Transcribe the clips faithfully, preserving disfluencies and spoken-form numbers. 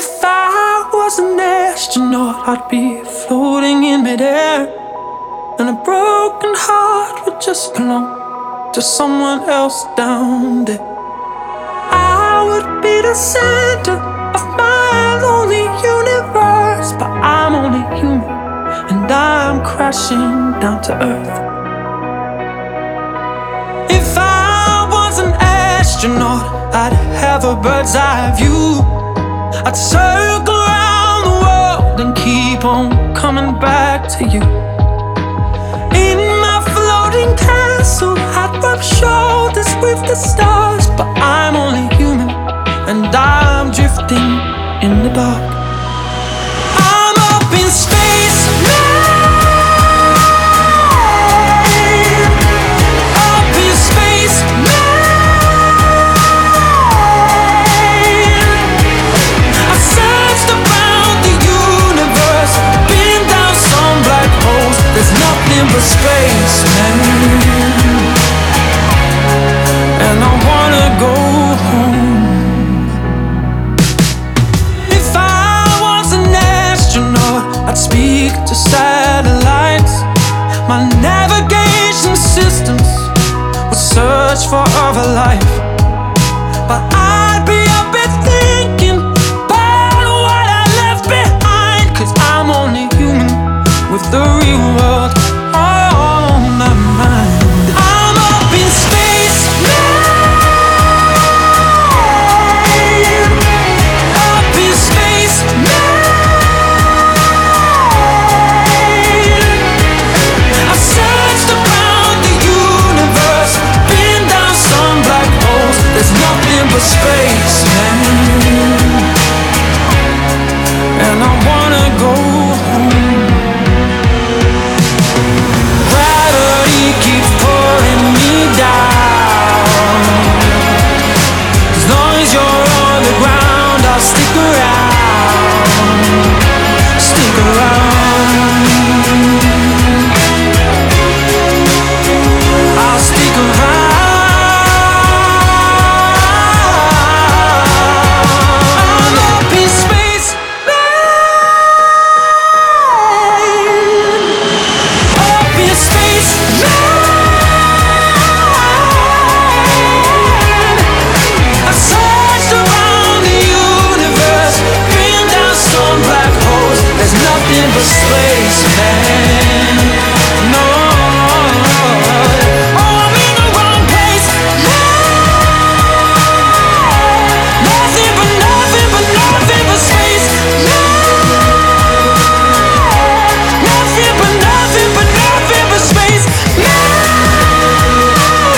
If I was an astronaut, I'd be floating in midair, and a broken heart would just belong to someone else down there. I would be the center of my lonely universe, but I'm only human, and I'm crashing down to earth. If I was an astronaut, I'd have a bird's eye view. I'd circle around the world and keep on coming back to you. In my floating castle, I'd rub shoulders with the stars, but I'm only human, and I'm drifting in the dark. I'm up in space now. Up in space now. I've searched around the universe, been down some black holes. There's nothing but space, man, and I wanna go home. If I was an astronaut, I'd speak to satellites. My navigation systems would search for other life, but I'd be up and thinking about what I left behind, 'cause I'm only human with the real world on my mind. I'm up in space now. Up in space now. I've searched around the universe, been down some black holes. There's nothing but space, man, and I wanna go home. Gravity keeps pulling me down. As long as you're on the ground, I'll stick around, stick around. I'll stick around. I'm up in space, man. Up in space, man. I've searched around the universe, been down some black holes. There's nothing but space, man. No. Oh, I'm in the wrong place now. Nothing but nothing but nothing but space now. Nothing but nothing but nothing but space now.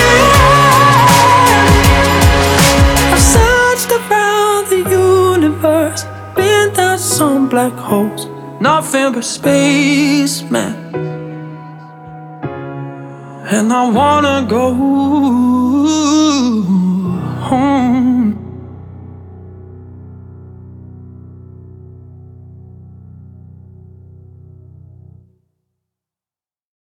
I've searched around the universe, been down some black holes. Nothing but space, man, and I wanna go home.